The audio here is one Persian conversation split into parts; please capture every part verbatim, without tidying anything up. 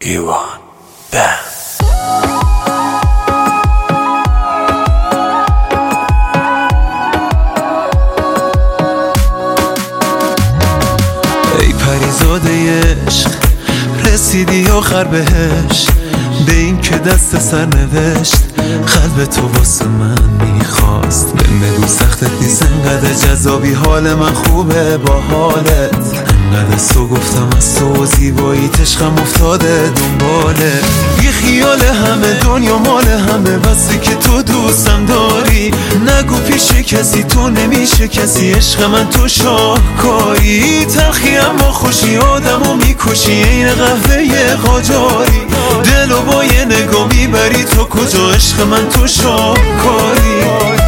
ایوان بند. ای پریزاده عشق رسیدی آخر بهش، به این که دست سر نوشت قلب تو واسه من میخواست. بهم بگو سختت نیست انقدر جذابی، حال من خوبه با حالت انقدر سو گفتم از تو زیبایی عشقم افتاده دنباله. بی خیال همه دنیا مال همه، بسه که تو دوستم داری. نگو پیش کسی تو نمیشه کسی، عشق من تو شاهکاری. تلخی اما خوشی آدمو میکشی این قهوه قاجاری. دلو با یه نگاه میبری تو کجا، عشق من تو شاهکاری.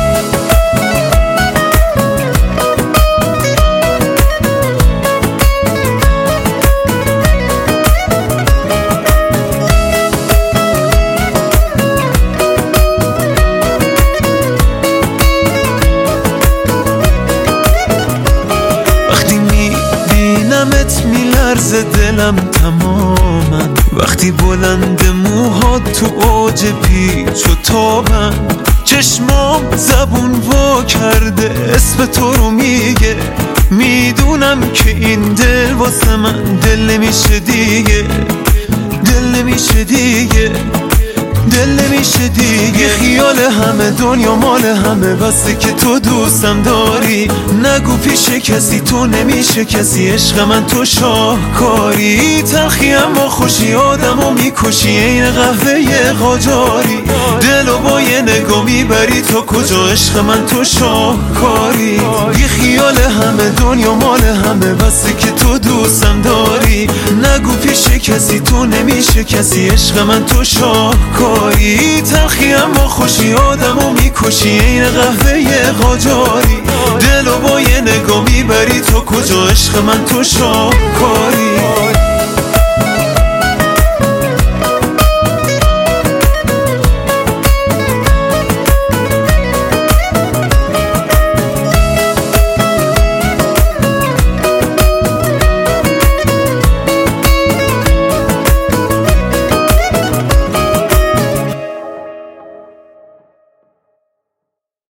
وقتی میبینمت میلرزه دلم تماما، وقتی بلند موهات تو اوج پیچ و تابن. چشمام زبون وا کرده اسم تو رو میگه، میدونم که این دل واسه من دل نمیشه دیگه، دل نمیشه دیگه، دل نمیشه دیگه. خیال همه دنیا مال همه، بسه که تو دوستم داری. نگو پیش کسی تو نمیشه کسی، عشق من تو شاهکاری. تلخی اما خوشی آدمو میکشی این قهوه قاجاری. دلو با یه نگاه میبری تو کجا، عشق من تو شاهکاری. بی خیال همه دنیا مال همه، بسه که تو دوستم داری. نگو پیش کسی تو نمیشه کسی، عشق من تو شاهکاری. تلخی اما خوشی آدمو میکشی این قهوه قاجاری. دلو با یه نگاه میبری تو کجا، عشق من تو شاهکاری.